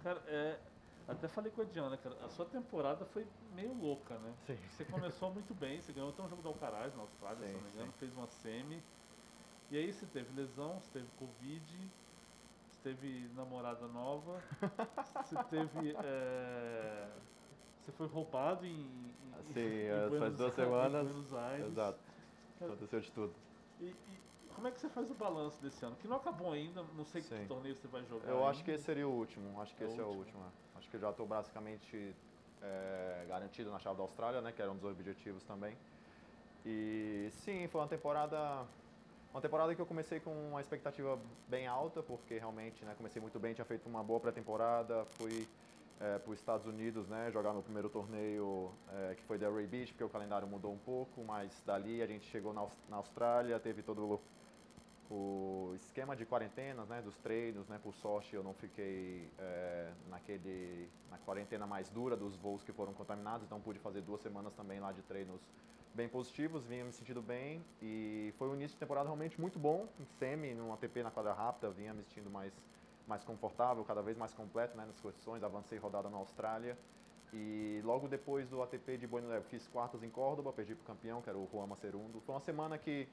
Cara, até falei com a Diana, cara, a sua temporada foi meio louca, né? Sim, Você começou muito bem, você ganhou até um jogo do Alcaraz na Austrália, se sim, não me sim. engano, fez uma semi. E aí você teve lesão, você teve Covid, você teve namorada nova, você teve. Você foi roubado Assim, em faz Buenos, 2 semanas, Buenos Aires. exato, Cara, aconteceu de tudo. e como é que você faz o balanço desse ano? Que não acabou ainda, não sei que Sim. torneio você vai jogar Eu acho que ainda. esse seria o último, acho que É o esse é o último. último. Acho que eu já estou basicamente garantido na chave da Austrália, né, que era um dos objetivos também. E sim, foi uma temporada que eu comecei com uma expectativa bem alta, porque realmente, né, comecei muito bem, tinha feito uma boa pré-temporada, fui para os Estados Unidos, né, jogar meu primeiro torneio, que foi Delray Beach, porque o calendário mudou um pouco, mas dali a gente chegou na Austrália, teve todo o esquema de quarentenas, né, dos treinos, né, por sorte eu não fiquei na quarentena mais dura dos voos que foram contaminados, então pude fazer 2 semanas também lá de treinos bem positivos, vinha me sentindo bem e foi um início de temporada realmente muito bom, em semi, num ATP na quadra rápida, vinha me sentindo mais confortável, cada vez mais completo, né, nas competições, avancei rodada na Austrália e logo depois do ATP de Buenos Aires, fiz quartas em Córdoba, perdi para o campeão, que era o Juan Macerundo. Foi uma semana que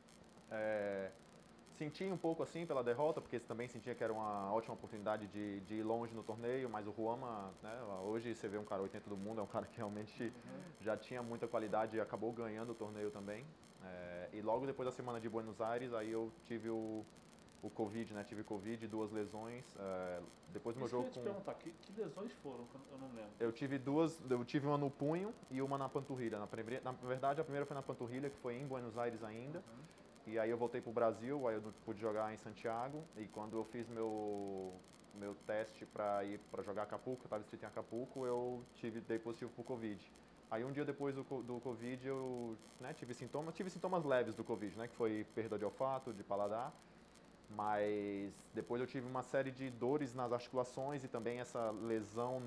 senti um pouco assim pela derrota, porque também sentia que era uma ótima oportunidade de ir longe no torneio, mas o Juama, né, hoje você vê um cara 80 do mundo, é um cara que realmente já tinha muita qualidade e acabou ganhando o torneio também. E logo depois da semana de Buenos Aires, aí eu tive o Covid, né, tive Covid, 2 lesões. Depois do meu Isso que eu jogo ia te com... perguntar, que lesões foram? Que eu não lembro. Eu tive uma no punho e uma na panturrilha. Na verdade, a primeira foi na panturrilha, que foi em Buenos Aires ainda. E aí eu voltei pro Brasil, aí eu não pude jogar em Santiago. E quando eu fiz meu teste para ir para jogar Acapulco, eu estava inscrito em Acapulco, dei positivo pro Covid. Aí um dia depois do Covid eu, né, tive sintomas leves do Covid, né, que foi perda de olfato, de paladar. Mas depois eu tive uma série de dores nas articulações e também essa lesão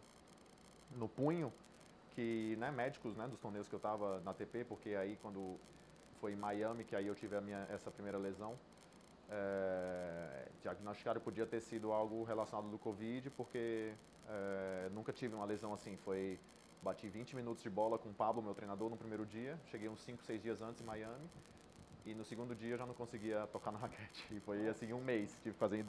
no punho, que, né, médicos, né, dos torneios que eu tava na ATP, porque aí quando foi em Miami que aí eu tive essa primeira lesão, diagnosticaram que podia ter sido algo relacionado do Covid, porque nunca tive uma lesão assim. Bati 20 minutos de bola com o Pablo, meu treinador, no primeiro dia. Cheguei uns 5, 6 dias antes em Miami. E no segundo dia eu já não conseguia tocar na raquete. E foi assim um mês. Tive que fazer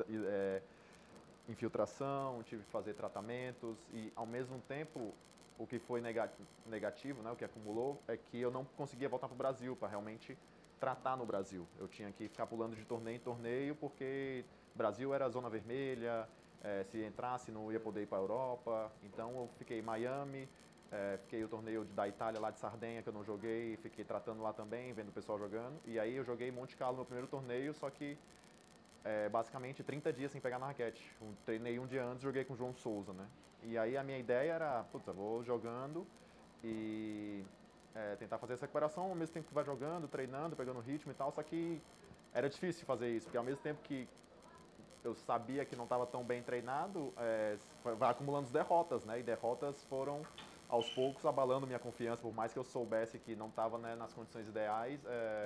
infiltração, tive que fazer tratamentos. E ao mesmo tempo, o que foi negativo, né, o que acumulou, é que eu não conseguia voltar para o Brasil para realmente tratar no Brasil. Eu tinha que ficar pulando de torneio em torneio, porque Brasil era zona vermelha, se entrasse não ia poder ir para a Europa. Então eu fiquei em Miami, fiquei o torneio da Itália lá de Sardenha, que eu não joguei, fiquei tratando lá também, vendo o pessoal jogando. E aí eu joguei Monte Carlo no primeiro torneio, só que basicamente 30 dias sem pegar na raquete. Treinei um dia antes, joguei com o João Souza, né? E aí a minha ideia era, puta, vou jogando e tentar fazer essa recuperação ao mesmo tempo que vai jogando, treinando, pegando ritmo e tal, só que era difícil fazer isso, porque ao mesmo tempo que eu sabia que não estava tão bem treinado, vai acumulando derrotas, né? E derrotas foram aos poucos abalando minha confiança, por mais que eu soubesse que não estava, né, nas condições ideais,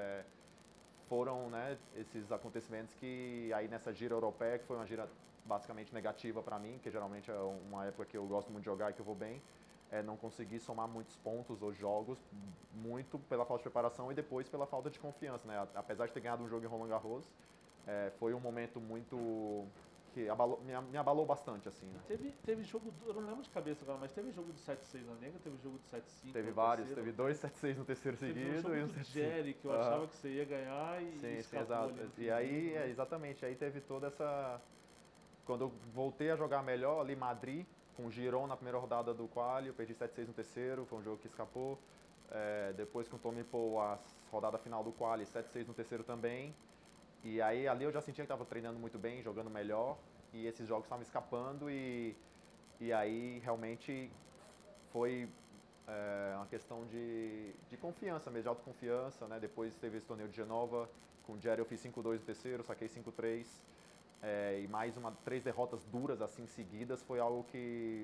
foram, né, esses acontecimentos que aí nessa gira europeia, que foi uma gira basicamente negativa para mim, que geralmente é uma época que eu gosto muito de jogar e que eu vou bem, não consegui somar muitos pontos ou jogos, muito pela falta de preparação e depois pela falta de confiança, né? Apesar de ter ganhado um jogo em Roland Garros, foi um momento muito que me abalou bastante, assim, E né? teve jogo, eu não lembro de cabeça agora, mas teve jogo de 7-6 na nega, teve jogo de 7-5 Teve no vários, terceiro teve até. dois 7-6 no terceiro Teve um seguido jogo e um do 7-5. Jerry que eu Aham. achava que você ia ganhar e Sim, sim, escapou exato. ali no E finzinho, aí, né? exatamente, aí teve toda essa. Quando eu voltei a jogar melhor, ali Madrid, com o Giron na primeira rodada do quali, eu perdi 7-6 no terceiro, foi um jogo que escapou. Depois com o Tommy Paul, a rodada final do quali, 7-6 no terceiro também. E aí ali eu já sentia que estava treinando muito bem, jogando melhor, e esses jogos estavam escapando e aí realmente foi uma questão de confiança mesmo, de autoconfiança, né? Depois teve esse torneio de Genova, com o Jerry eu fiz 5-2 no terceiro, saquei 5-3. E mais 3 derrotas duras assim seguidas foi algo que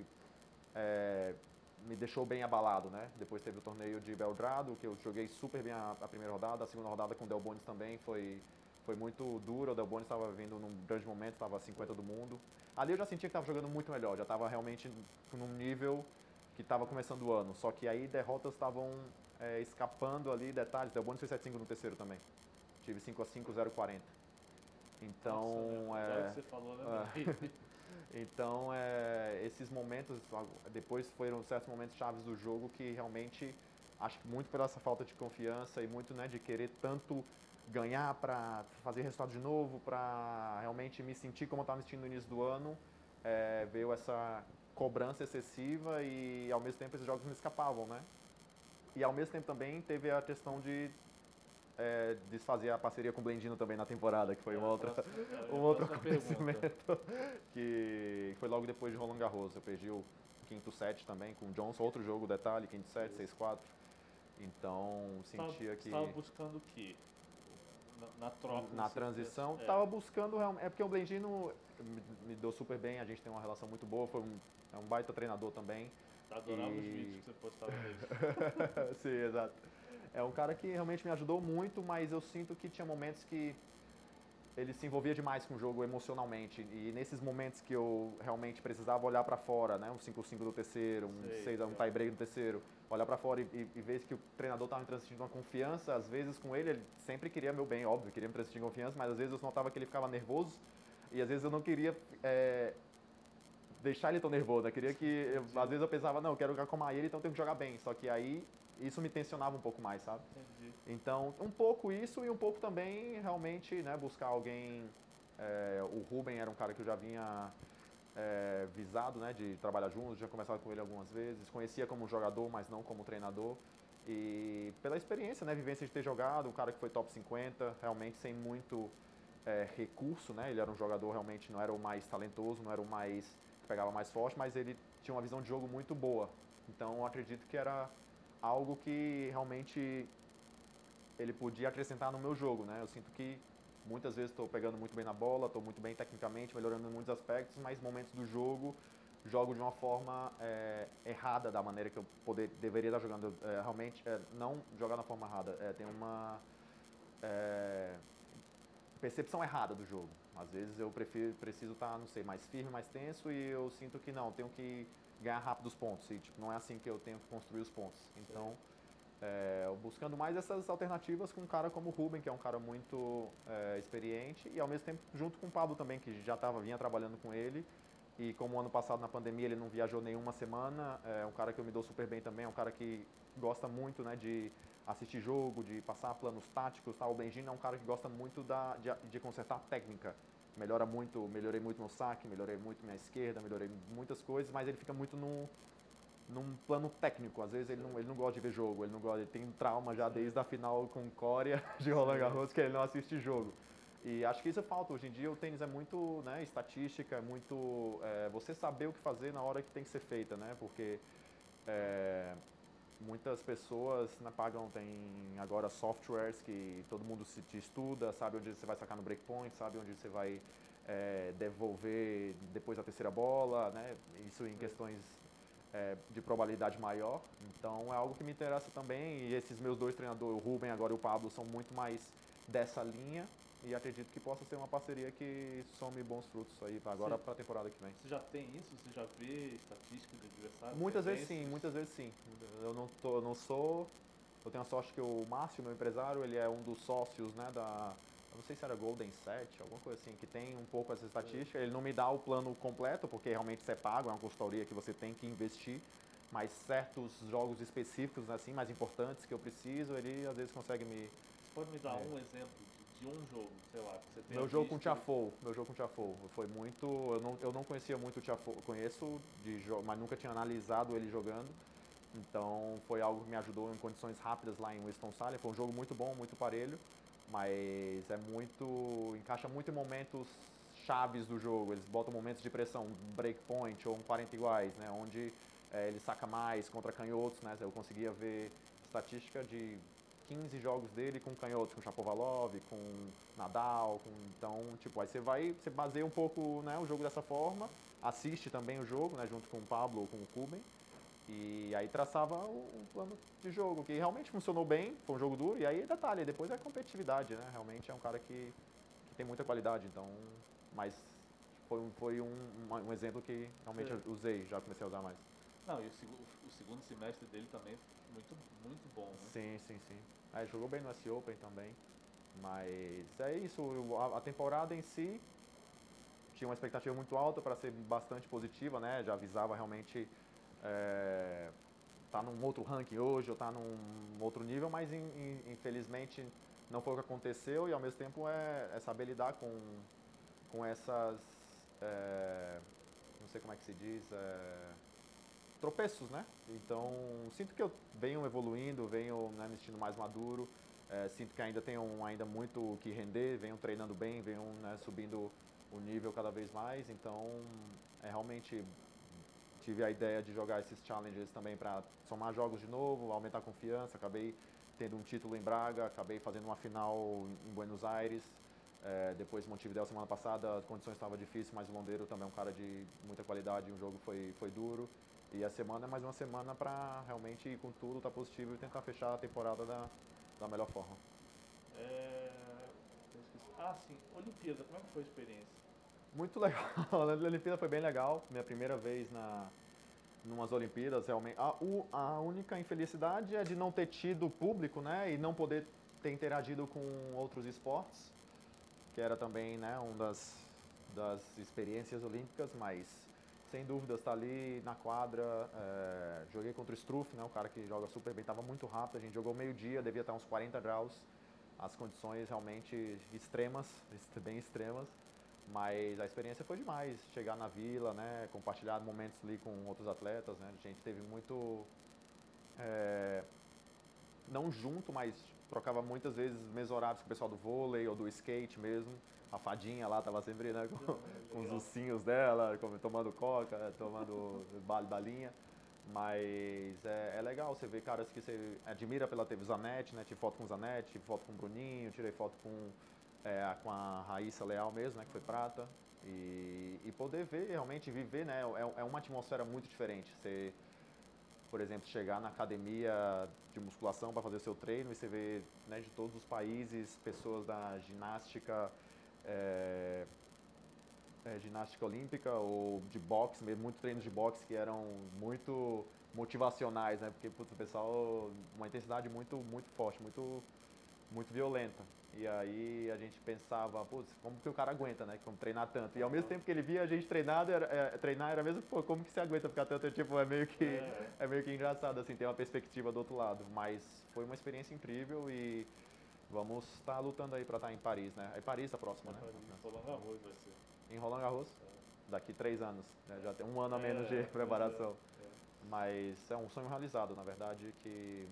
me deixou bem abalado, né? Depois teve o torneio de Belgrado, que eu joguei super bem a primeira rodada, a segunda rodada com o Del Bonis também foi muito duro, o Delbonis estava vindo num grande momento, estava a 50 do mundo. Ali eu já sentia que estava jogando muito melhor, já estava realmente num nível que estava começando o ano. Só que aí derrotas estavam escapando ali, detalhes. Delbonis foi 7-5 no terceiro também. Tive 5-5, 0-40. Então, nossa, agora que você falou, né? então, esses momentos, depois foram certos momentos chaves do jogo que realmente, acho que muito pela essa falta de confiança e muito, né, de querer tanto ganhar para fazer resultado de novo, para realmente me sentir como eu estava me sentindo no início do ano, veio essa cobrança excessiva e ao mesmo tempo esses jogos me escapavam, né? E ao mesmo tempo também teve a questão de desfazer a parceria com o Blendino também na temporada, que foi um outro acontecimento que foi logo depois de Roland Garros. Eu perdi o quinto set também com o Johnson, outro jogo, detalhe, quinto set, 6-4. Então, sentia que... Você estava buscando o quê? Na troca? Na transição, estava buscando... É porque o Blendino me deu super bem, a gente tem uma relação muito boa, é um baita treinador também. Adorava os vídeos que você postava dele. Sim, exato. É um cara que realmente me ajudou muito, mas eu sinto que tinha momentos que ele se envolvia demais com o jogo emocionalmente. E nesses momentos que eu realmente precisava olhar para fora, né, um 5-5 do terceiro, um 6-1 tie break do terceiro, olhar para fora e ver que o treinador estava me transmitindo uma confiança, às vezes com ele sempre queria meu bem, óbvio, queria me transmitir confiança, mas às vezes eu notava que ele ficava nervoso e às vezes eu não queria deixar ele tão nervoso, né? Queria que, às vezes eu pensava, não, eu quero acalmar ele, então eu tenho que jogar bem. Só que aí isso me tensionava um pouco mais, sabe? Entendi. Então, um pouco isso e um pouco também realmente, né, buscar alguém. O Ruben era um cara que eu já vinha visado, né, de trabalhar juntos, já conversado com ele algumas vezes, conhecia como jogador, mas não como treinador. E pela experiência, né, vivência de ter jogado, um cara que foi top 50, realmente sem muito recurso, né? Ele era um jogador realmente, não era o mais talentoso, não era o mais que pegava mais forte, mas ele tinha uma visão de jogo muito boa. Então, eu acredito que era algo que realmente ele podia acrescentar no meu jogo, né? Eu sinto que muitas vezes estou pegando muito bem na bola, estou muito bem tecnicamente, melhorando em muitos aspectos, mas momentos do jogo jogo de uma forma errada da maneira que eu deveria estar jogando. Realmente, não jogar na forma errada, tem uma percepção errada do jogo. Às vezes eu preciso estar, não sei, mais firme, mais tenso e eu sinto que não, tenho que ganhar rápido os pontos. E tipo, não é assim que eu tenho que construir os pontos. Então, buscando mais essas alternativas com um cara como o Ruben, que é um cara muito experiente, e ao mesmo tempo junto com o Pablo também, que já vinha trabalhando com ele. E como ano passado na pandemia ele não viajou nenhuma semana, é um cara que eu me dou super bem também, é um cara que gosta muito, né, de assistir jogo, de passar planos táticos, tá? O Benjino é um cara que gosta muito de consertar técnica. Melhorei muito no saque, melhorei muito minha esquerda, melhorei muitas coisas, mas ele fica muito num plano técnico. Às vezes ele não gosta de ver jogo, ele tem um trauma já desde a final com Coreia de Roland Garros, que ele não assiste jogo. E acho que isso falta. Hoje em dia o tênis é muito, né, estatística, é muito você saber o que fazer na hora que tem que ser feita, né? Porque muitas pessoas, né, tem agora softwares que todo mundo se te estuda, sabe onde você vai sacar no breakpoint, sabe onde você vai devolver depois da terceira bola, né? Isso em questões de probabilidade maior. Então é algo que me interessa também. E esses meus dois treinadores, o Ruben agora e o Pablo, são muito mais dessa linha. E acredito que possa ser uma parceria que some bons frutos aí agora para a temporada que vem. Você já tem isso? Você já vê estatística de adversário? Muitas vezes sim. Eu não sou... Eu tenho a sorte que o Márcio, meu empresário, ele é um dos sócios, né, eu não sei se era Golden Set, alguma coisa assim, que tem um pouco essa estatística. Ele não me dá o plano completo, porque realmente você é pago, é uma consultoria que você tem que investir. Mas certos jogos específicos, assim, mais importantes que eu preciso, ele às vezes consegue me... Você pode me dar um exemplo de um jogo, sei lá, que você tem Meu jogo com o Tiafoe foi muito... Eu não conhecia muito o Tiafoe, conheço, mas nunca tinha analisado ele jogando. Então foi algo que me ajudou em condições rápidas lá em Winston-Salem. Foi um jogo muito bom, muito parelho, mas encaixa muito em momentos chaves do jogo. Eles botam momentos de pressão, um breakpoint ou um 40 iguais, né, onde ele saca mais contra canhotos, né. Eu conseguia ver estatística de 15 jogos dele com canhotos, com Shapovalov, com Nadal, então, tipo, aí você baseia um pouco, né, o jogo dessa forma, assiste também o jogo, né, junto com o Pablo ou com o Kuben, e aí traçava um plano de jogo, que realmente funcionou bem, foi um jogo duro, e aí detalhe, depois é competitividade, né, realmente é um cara que tem muita qualidade, então, mas foi um exemplo que realmente eu usei, já comecei a usar mais. Não, e o segundo semestre dele também muito, muito bom, né? Sim, sim, sim. Jogou bem no US Open também, mas é isso, a temporada em si tinha uma expectativa muito alta para ser bastante positiva, né? Já avisava realmente tá num outro ranking hoje ou tá num outro nível, mas infelizmente não foi o que aconteceu e ao mesmo tempo é saber lidar com essas, não sei como é que se diz, tropeços, né? Então sinto que eu venho evoluindo, venho, né, me sentindo mais maduro, sinto que ainda tenho ainda muito o que render, venho treinando bem, venho, né, subindo o nível cada vez mais, então realmente tive a ideia de jogar esses challenges também para somar jogos de novo, aumentar a confiança. Acabei tendo um título em Braga, acabei fazendo uma final em Buenos Aires. Depois Montevideo semana passada, as condições estavam difíceis, mas o Londeiro também é um cara de muita qualidade, o jogo foi duro. E a semana é mais uma semana para realmente ir com tudo, tá positivo e tentar fechar a temporada da melhor forma. Sim, Olimpíada, como é que foi a experiência? Muito legal, a Olimpíada foi bem legal, minha primeira vez numas Olimpíadas, realmente. A única infelicidade é de não ter tido público, né, e não poder ter interagido com outros esportes, que era também, né, uma das experiências olímpicas, mas sem dúvidas tá ali na quadra. Joguei contra o Struff, né, o cara que joga super bem, estava muito rápido, a gente jogou meio-dia, devia estar uns 40 graus, as condições realmente extremas, bem extremas. Mas a experiência foi demais, chegar na vila, né, compartilhar momentos ali com outros atletas, né, a gente teve muito, não junto, mas trocava muitas vezes mesmos horários com o pessoal do vôlei ou do skate mesmo, a fadinha lá estava sempre, né, com os ursinhos dela, tomando coca, tomando balinha, mas é legal, você vê caras que você admira pela TV, Zanetti, né, tirei foto com o Zanetti, tirei foto com o Bruninho, tirei foto com a Raíssa Leal mesmo, né, que foi prata, e poder ver, realmente viver, né, é uma atmosfera muito diferente. Você, por exemplo, chegar na academia de musculação para fazer o seu treino e você vê, né, de todos os países, pessoas da ginástica, ginástica olímpica ou de boxe, mesmo muitos treinos de boxe que eram muito motivacionais, né, porque putz, o pessoal, uma intensidade muito, muito forte, muito, muito violenta. E aí a gente pensava, putz, como que o cara aguenta, né? Como treinar tanto. E ao mesmo tempo que ele via a gente treinar, era mesmo, pô, como que você aguenta ficar tanto? Tipo, é meio que engraçado, assim, ter uma perspectiva do outro lado. Mas foi uma experiência incrível e vamos estar lutando aí para estar em Paris, né? É Paris a próxima, né? Roland Garros vai ser. Em Roland Garros, daqui 3 anos, né? Já tem um ano a menos de preparação. Mas é um sonho realizado, na verdade, que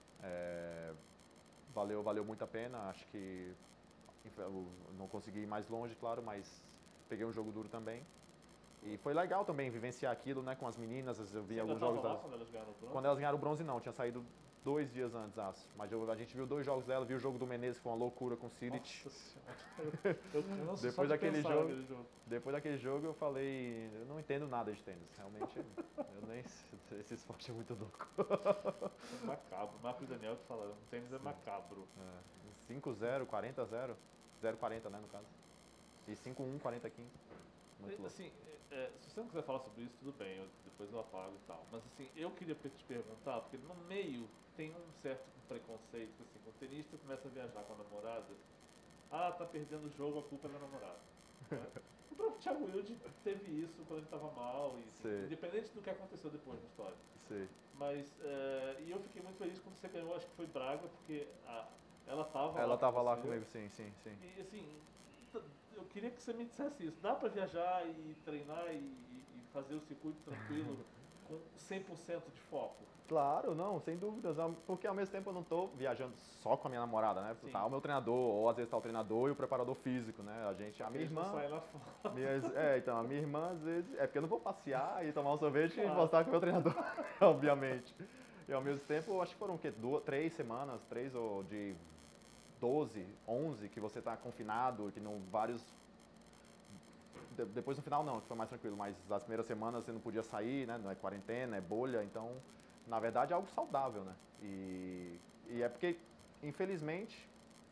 valeu muito a pena. Acho que eu não consegui ir mais longe, claro, mas peguei um jogo duro também. E foi legal também vivenciar aquilo, né, com as meninas. Eu vi alguns jogos delas. Quando elas ganharam o bronze? Quando elas ganharam o bronze, não, tinha saído 2 dias antes, acho. Mas a gente viu 2 jogos dela, viu o jogo do Menezes, que foi uma loucura com o Cilic. Nossa senhora. Eu não sei Depois só de daquele pensar jogo, naquele jogo. depois daquele jogo eu falei, eu não entendo nada de tênis, realmente, eu nem esse esporte é muito louco. É macabro. Marcos Daniel que fala, o tênis é macabro. 5-0, 40-0, 0-40, né, no caso. E 5-1, 40-15. Muito louco. Assim, se você não quiser falar sobre isso, tudo bem, depois eu apago e tal. Mas assim, eu queria te perguntar, porque no meio tem um certo preconceito, assim, quando o tenista começa a viajar com a namorada, tá perdendo o jogo, a culpa é da namorada. Né? O próprio Thiago Wilde teve isso quando ele estava mal, e, assim, independente do que aconteceu depois na história. Sim. Mas, e eu fiquei muito feliz quando você ganhou, acho que foi Braga, porque ela estava Ela lá estava lá você. comigo, sim. E assim, eu queria que você me dissesse isso. Dá pra viajar e treinar e fazer o circuito tranquilo com 100% de foco? Claro, não, sem dúvidas. Porque ao mesmo tempo eu não estou viajando só com a minha namorada, né? Sim. Tá o meu treinador, ou às vezes tá o treinador e o preparador físico, né? A minha irmã. Sai lá fora. Então, a minha irmã às vezes. É porque eu não vou passear e tomar um sorvete e mostrar com o meu treinador, obviamente. E ao mesmo tempo, acho que foram o quê? 3 semanas, 3 ou de 12, 11 que você está confinado, que não vários. Depois no final não, que foi mais tranquilo, mas as primeiras semanas você não podia sair, né? Não é quarentena, é bolha, então na verdade é algo saudável, né? E é porque, infelizmente,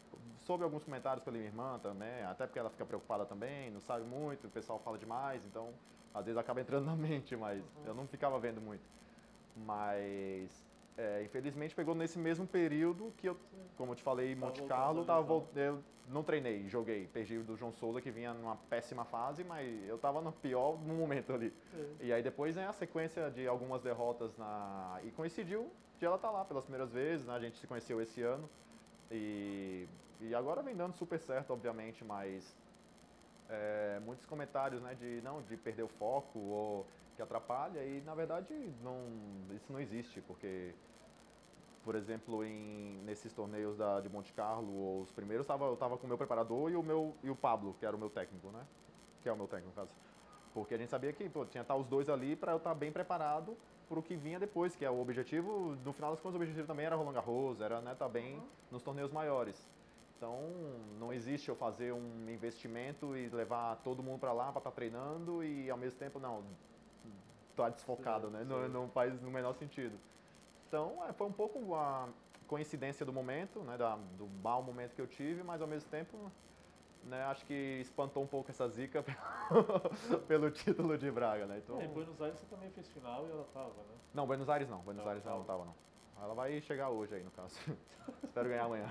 soube alguns comentários pela minha irmã também, até porque ela fica preocupada também, não sabe muito, o pessoal fala demais, então às vezes acaba entrando na mente, mas eu não ficava vendo muito. Mas infelizmente pegou nesse mesmo período que eu, como eu te falei, em Monte Carlo, eu não treinei, joguei, perdi do João Souza que vinha numa péssima fase, mas eu estava no pior momento ali. E aí depois a sequência de algumas derrotas e coincidiu de ela estar lá pelas primeiras vezes, né? A gente se conheceu esse ano e agora vem dando super certo, obviamente, mas muitos comentários, né, de perder o foco ou que atrapalha e na verdade isso não existe, porque por exemplo nesses torneios de Monte Carlo, os primeiros eu estava com o meu preparador e o Pablo, que era o meu técnico, né, que é o meu técnico no caso, porque a gente sabia que tinha que estar os dois ali para eu estar bem preparado para o que vinha depois, que é o objetivo, no final das contas o objetivo também era Roland Garros, era, né, estar bem nos torneios maiores. Então, não existe eu fazer um investimento e levar todo mundo para lá para estar treinando e ao mesmo tempo, não, tá desfocado, né? Não faz no menor sentido. Então, foi um pouco a coincidência do momento, né? Do mau momento que eu tive, mas ao mesmo tempo, né? Acho que espantou um pouco essa zica pelo título de Braga, né? Então, em Buenos Aires você também fez final e ela tava, né? Não, Buenos Aires não. Buenos Aires ela não tava, não. Ela vai chegar hoje aí, no caso. Espero ganhar amanhã.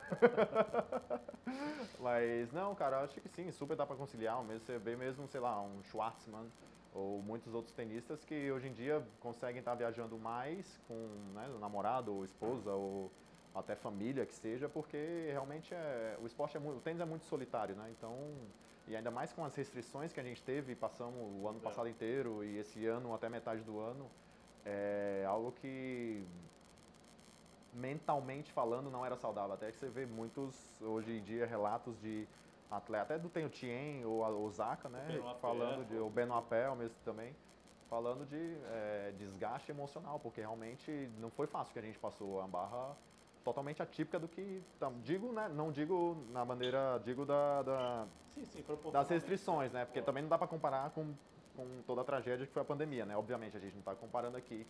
Mas, não, cara, acho que sim, super dá pra conciliar. Você vê mesmo, sei lá, um Schwartzman ou muitos outros tenistas que hoje em dia conseguem estar viajando mais com, né, o namorado ou esposa ou até família que seja, porque realmente o esporte o tênis é muito solitário, né? Então, e ainda mais com as restrições que a gente teve, passamos o ano passado inteiro e esse ano até metade do ano, é algo que mentalmente falando não era saudável. Até que você vê muitos, hoje em dia, relatos de atleta, até do Tenho Tien ou a Osaka, né? Falando de, o Benoit Paire mesmo também, falando de desgaste emocional, porque realmente não foi fácil que a gente passou, a barra totalmente atípica do que, digo, né? Não digo na maneira, digo das restrições, né? Porque também não dá para comparar com toda a tragédia que foi a pandemia, né? Obviamente, a gente não está comparando aqui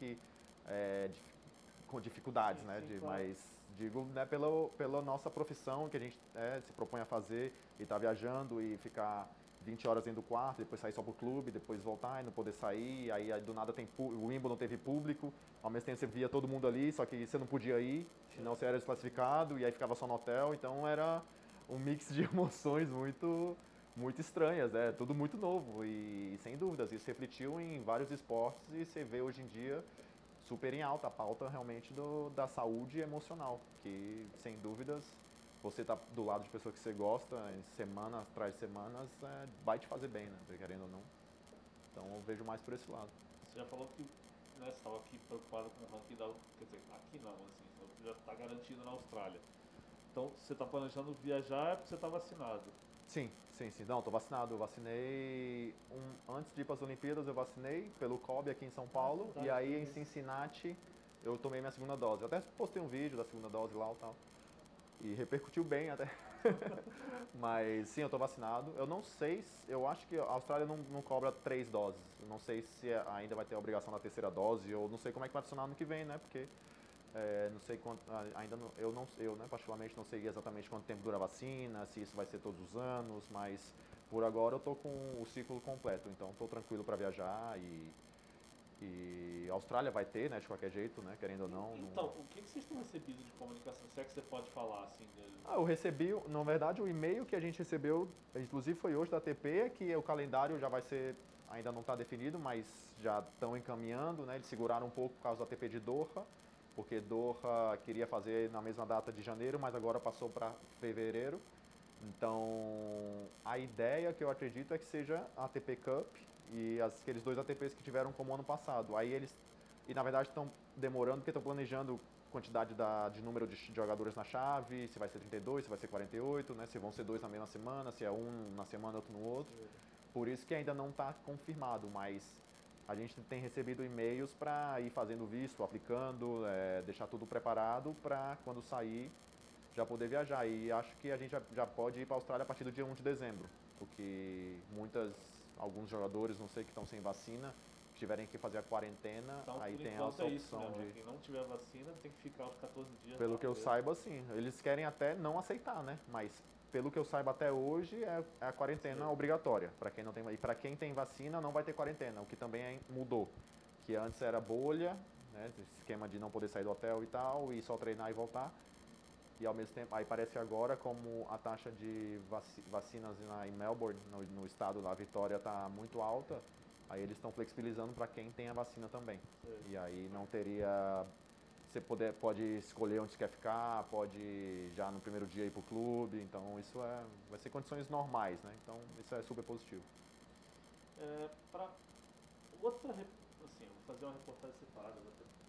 com dificuldades, né? Claro. Mas digo, né, pela nossa profissão que a gente se propõe a fazer e estar viajando e ficar 20 horas dentro do quarto, depois sair só pro clube, depois voltar e não poder sair, aí do nada o Wimbledon teve público, ao mesmo tempo você via todo mundo ali, só que você não podia ir, senão você era desclassificado e aí ficava só no hotel, então era um mix de emoções muito estranhas, né? Tudo muito novo e sem dúvidas, isso refletiu em vários esportes e você vê hoje em dia super em alta a pauta realmente da saúde emocional, que sem dúvidas você tá do lado de pessoa que você gosta, em semanas atrás de semanas, vai te fazer bem, né? Querendo ou não. Então eu vejo mais por esse lado. Você já falou que, né, você estava aqui preocupado com o ranking quer dizer, aqui não, assim, você já está garantido na Austrália. Então você está planejando viajar porque você está vacinado? Sim. Não, estou vacinado. Eu vacinei antes de ir para as Olimpíadas, eu vacinei pelo COB aqui em São Paulo. E aí em Cincinnati eu tomei minha segunda dose. Eu até postei um vídeo da segunda dose lá e tal. E repercutiu bem até. Mas sim, eu estou vacinado. Eu não sei, eu acho que a Austrália não cobra 3 doses. Eu não sei se ainda vai ter a obrigação da terceira dose, ou não sei como é que vai funcionar no que vem, né? Porque não sei quanto, ainda não, eu, né, particularmente não sei exatamente quanto tempo dura a vacina, se isso vai ser todos os anos, mas por agora eu estou com o ciclo completo, então estou tranquilo para viajar e a Austrália vai ter, né, de qualquer jeito, né, querendo ou não. Então, o que vocês têm recebido de comunicação? Se é que você pode falar assim? Eu recebi, na verdade, o e-mail que a gente recebeu, inclusive foi hoje da ATP, que o calendário já vai ser, ainda não está definido, mas já estão encaminhando, né, eles seguraram um pouco por causa da ATP de Doha, porque Doha queria fazer na mesma data de janeiro, mas agora passou para fevereiro. Então, a ideia que eu acredito é que seja a ATP Cup e aqueles 2 ATPs que tiveram como ano passado. Aí eles, e na verdade estão demorando porque estão planejando quantidade de número de jogadores na chave, se vai ser 32, se vai ser 48, né? Se vão ser 2 na mesma semana, se é um na semana, outro no outro. Por isso que ainda não está confirmado, mas a gente tem recebido e-mails para ir fazendo visto, aplicando, deixar tudo preparado para quando sair já poder viajar. E acho que a gente já pode ir para a Austrália a partir do dia 1 de dezembro, porque alguns jogadores, não sei, que estão sem vacina, tiverem que fazer a quarentena, Então, aí por tem enquanto essa é isso opção mesmo, de... quem não tiver vacina tem que ficar os 14 dias Pelo lá que eu mesmo. saiba, sim. Eles querem até não aceitar, né? Mas pelo que eu saiba até hoje, é a quarentena Sim. obrigatória. Para quem não tem, e para quem tem vacina, não vai ter quarentena, o que também mudou. Que antes era bolha, né? Esse esquema de não poder sair do hotel e tal, e só treinar e voltar. E ao mesmo tempo, aí parece agora como a taxa de vacinas em Melbourne, no estado da Vitória, está muito alta, aí eles estão flexibilizando para quem tem a vacina também. Sim. E aí não teria... Você pode escolher onde você quer ficar, pode já no primeiro dia ir para o clube, então isso vai ser condições normais, né? Então isso é super positivo. Para outra, assim, eu vou fazer uma reportagem separada,